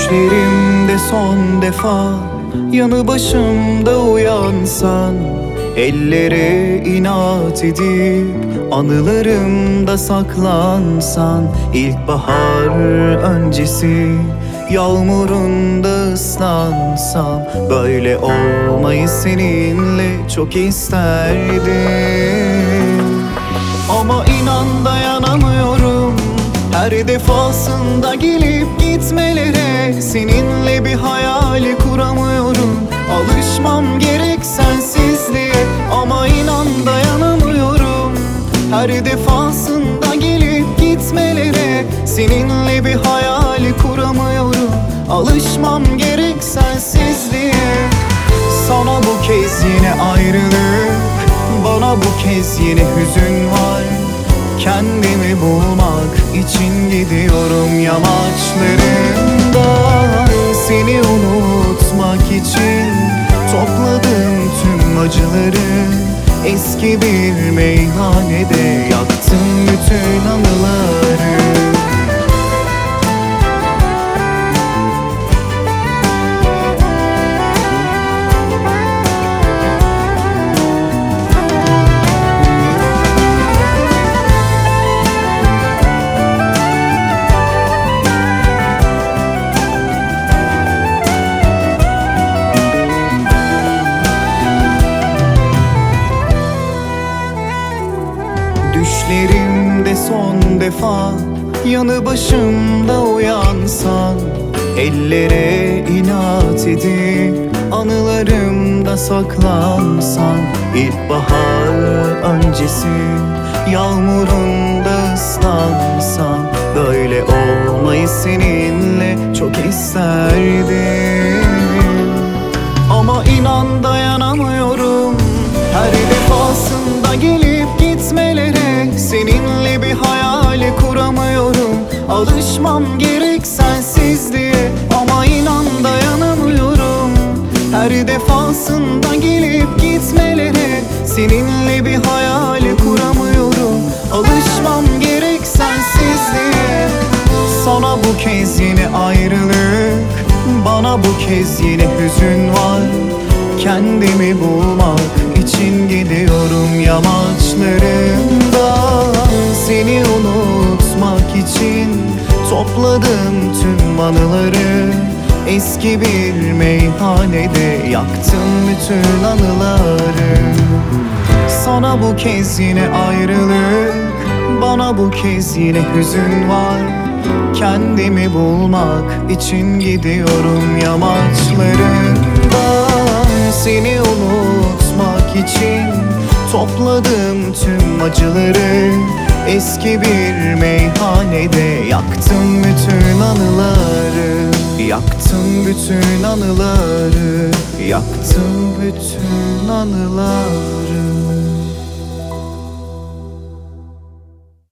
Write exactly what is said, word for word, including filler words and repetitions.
Düşlerimde son defa yanı başımda uyansan, ellere inat edip anılarımda saklansan, İlkbahar öncesi yağmurunda ıslansam, böyle olmayı seninle çok isterdim. Ama inan dayanamıyorum her defasında gelip gitmelere, seninle bir hayali kuramıyorum. Alışmam gerek sensizliğe, ama inan dayanamıyorum her defasında gelip gitmelere, seninle bir hayali kuramıyorum. Alışmam gerek sensizliğe. Sana bu kez yine ayrılık, bana bu kez yine hüzün var. Kendimi bulmak için gidiyorum yamaçlarından. Seni unutmak için topladım tüm acıları, eski bir meyhanede yaktım bütün anıları. Düşlerimde son defa yanı başımda uyansan, ellere inat edip anılarımda saklansan, İlkbahar öncesi yağmurunda ıslansam, böyle olmayı seninle çok isterdim. Ama inan dayanamıyorum her defasında gelip gitmelere, seninle bir hayali kuramıyorum. Alışmam gerek sensizliğe, ama inan dayanamıyorum her defasında gelip gitmelere, seninle bir hayali kuramıyorum. Alışmam gerek sensizliğe. Sana bu kez yine ayrılık, bana bu kez yine hüzün var. Kendimi bulmak için gidiyorum yamaçlarından. Seni unutmak için topladım tüm anıları, eski bir meyhanede yaktım bütün anıları. Sana bu kez yine ayrılık, bana bu kez yine hüzün var. Kendimi bulmak için gidiyorum yamaçlarından. Seni unutmak için topladım tüm acıları, eski bir meyhanede yaktım bütün anıları. Yaktım bütün anıları, yaktım bütün anıları.